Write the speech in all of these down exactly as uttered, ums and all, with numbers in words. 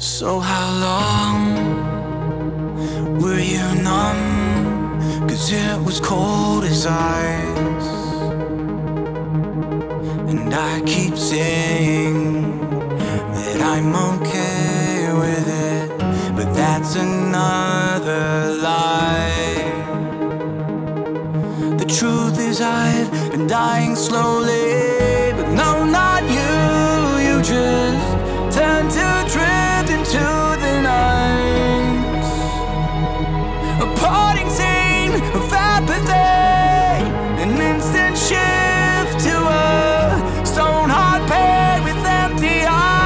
So how long were you numb? Cause it was cold as ice. And I keep saying that I'm okay with it, but that's another lie. The truth is I've been dying slowly, but no, not you. You just turn to drift into the night. A parting scene of apathy, an instant shift to a stone heart paired with empty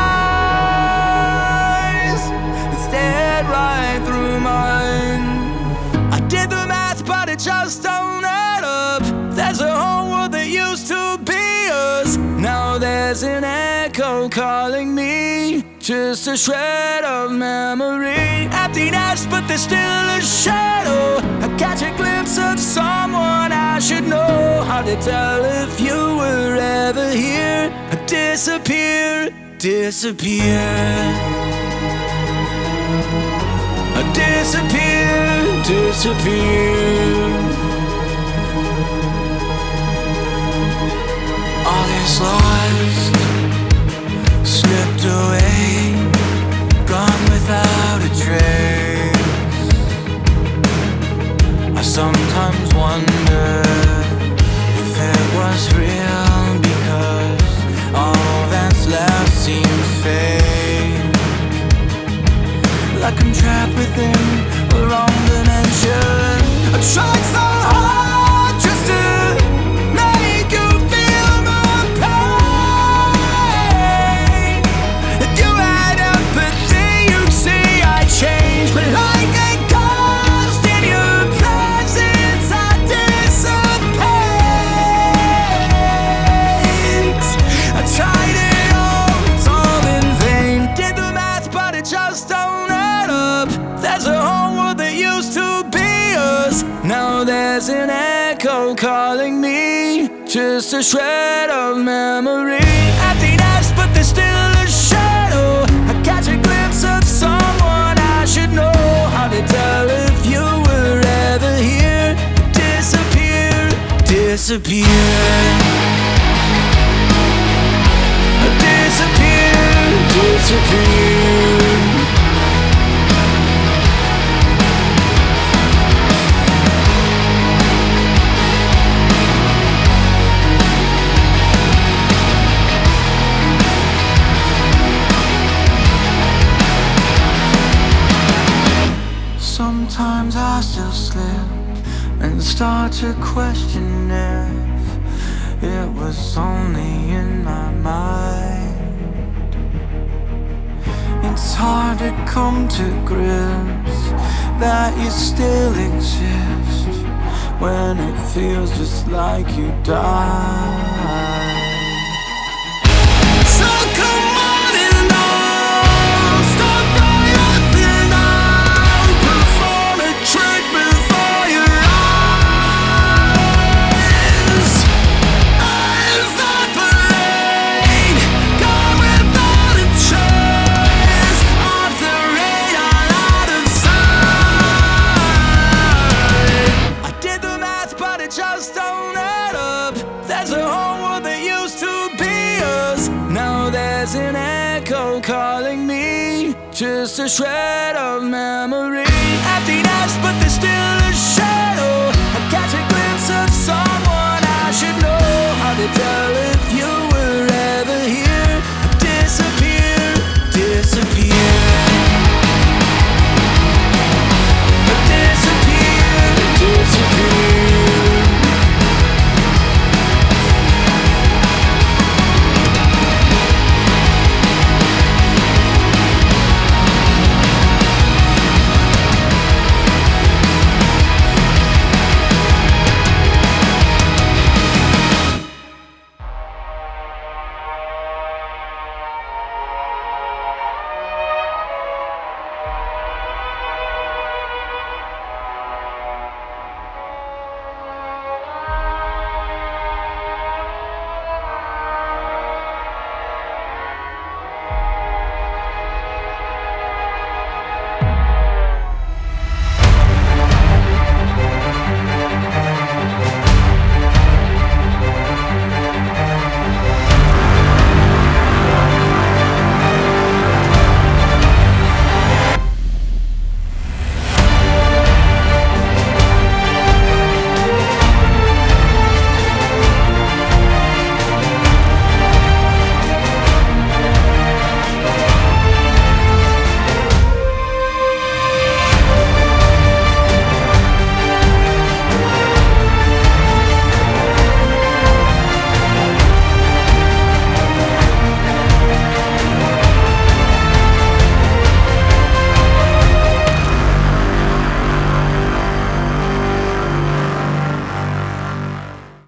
eyes that stared right through mine. I did the math, but it just don't add up. There's a whole world that used to be us. Now there's an echo calling me, just a shred of memory. Emptiness, but there's still a shadow. I catch a glimpse of someone I should know. How to tell if you were ever here? I disappear, disappear. I disappear, disappear. All is lost, slipped away, gone without a trace. I sometimes wonder if it was real, because all that's left seems fake. Like I'm trapped within a wrong dimension. I tried so hard just to make you feel my pain. If you had empathy, you'd see I changed. But like a ghost in your presence, I dissipate. I tried it all, it's all in vain. Did the math, but it just don't add up. There's a whole world that used to be us. Now there's an echo calling me, just a shred of memory. Emptiness, but there's still a shadow. I catch a glimpse of someone I should know. How to tell if you were ever here? Disappear, disappear. Disappear, disappear. Sometimes I still slip and start to question if it was only in my mind. It's hard to come to grips that you still exist when it feels just like you died. So come on and on, stop right up and down, perform a trick before your eyes. As the parade, gone without a trace, off the radar, out of sight. I did the math, but it just don't add up. There's a whole world that used to be us. Now there's an echo calling me, just a shred of memory. Emptiness, but there's still a shadow. I catch a glimpse of someone I should know. How to tell if